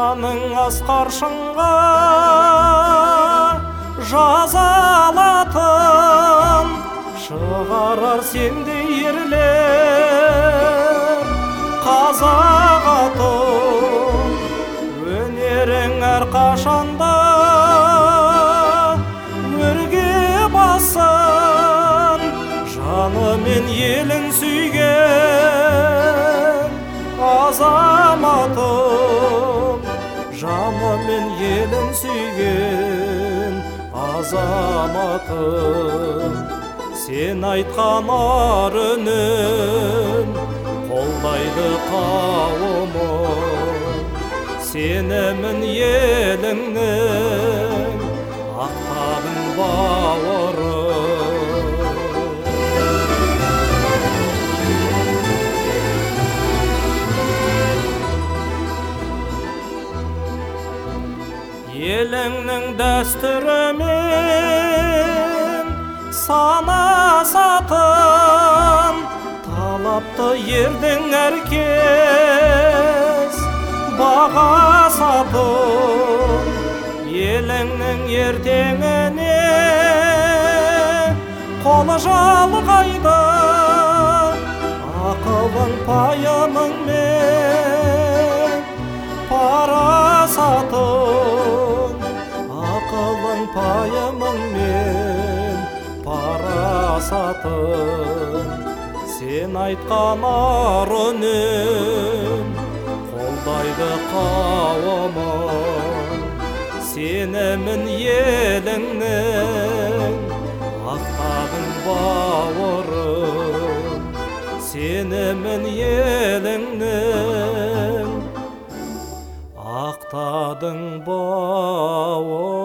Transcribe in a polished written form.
сананың асқар шыңға жазалатын шығарар сендей ерлер қазақ атын. Өнерің әрқашанда өрге бассын, жанымен елін сүйген азаматым, жанымен елін сүйген азаматым. Сен айтқан ар үнін қолдайды қауымым, сенімін еліңнің ақтадың бауырым. Еліңнің дәстүрімен санасатын талапты ердің әркез бағасатын. Еліңнің ертеңіне қолы жалғайды, ақылың пайымыңмен парасатын. Ақылың пайымыңмен парасатын. Сен айтқан ар үнін қолдайды қауымым, сенімін еліңнің ақтадың бауырым, сенімін еліңнің ақтадың бауырым.